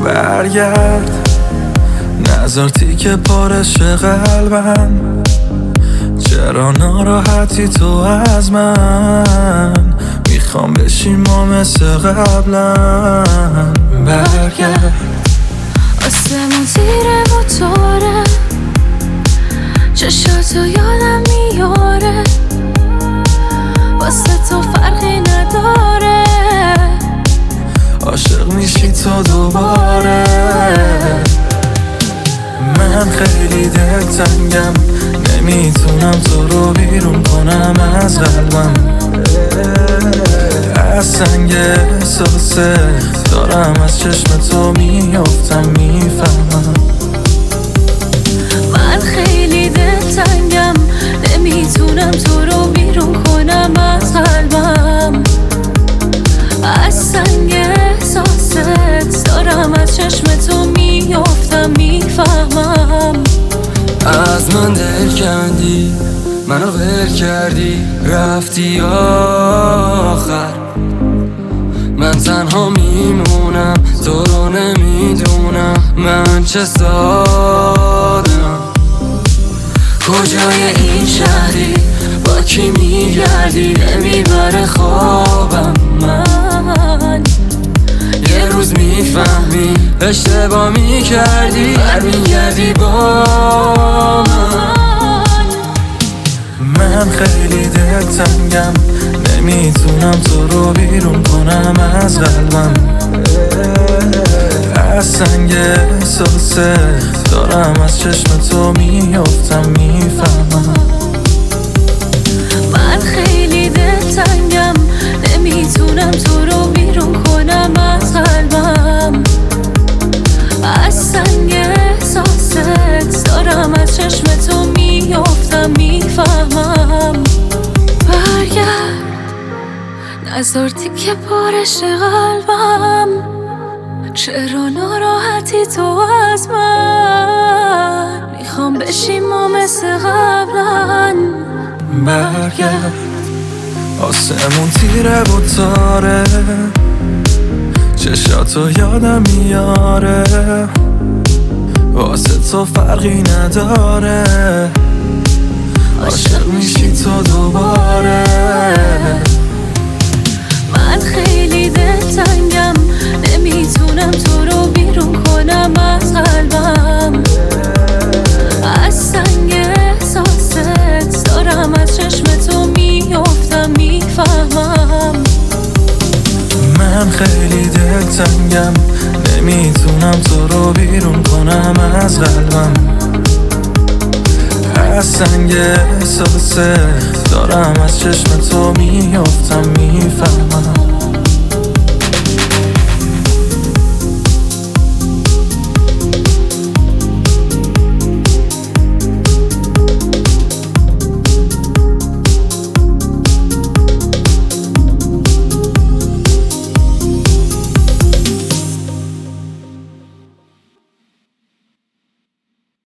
برگرد، نذار تیکه پارش قلبم. چرا ناراحتی تو از من؟ میخوام بشیم ما مثل قبلا. برگرد، آسمون زیره و تاره، چشاتو یادم میاره، واسه تو فرقی نداره، عاشق میشی تو دوباره. من خیلی دلتنگم، نمیتونم تو رو بیرون کنم از قلبم. از سنگ احساسه دارم از چشم تو میافتم، میفهمم. من خیلی دلتنگم، نمیتونم تو رو بیرون کنم از قلبم. از سنگ احساست دارم از چشم تو میافتم، میفهمم. از من دل کندی، منو ول کردی، رفتی آخر. من تنها میمونم، تو رو نمیدونم من چه سادم. کجای این شهری، با کی میگردی، نمیبره خوابم. من یه روز میفهمی اشتباه میکردی، برمیگردی با من. من خیلی دلتنگم، نمیتونم تو رو بیرون کنم از قلبم. از سنگ احساسه دارم از چشم تو میافتم، میفهمم. من خیلی دلتنگم، نمیتونم تو رو بیرون کنم از قلبم. از سنگ احساست دارم از چشم تو میافتم، میفهمم. برگرد، نذار تیکه پارش قلبم. چرا ناراحتی تو از من؟ میخوام بشیم ما مثل قبلا. برگرد، آسمون تیره و تاره، چشاتو یادم میاره، واسه تو فرقی نداره، عاشق میشی تو دوباره. من خیلی دلتنگم، نمیتونم تو رو بیرون کنم از قلبم. از سنگ احساست دارم از چشم تو میافتم، میفهمم. من خیلی دلتنگم، نمیتونم تو رو بیرون کنم از قلبم. از سنگ احساسه دارم از چشم تو میافتم، میفهمم.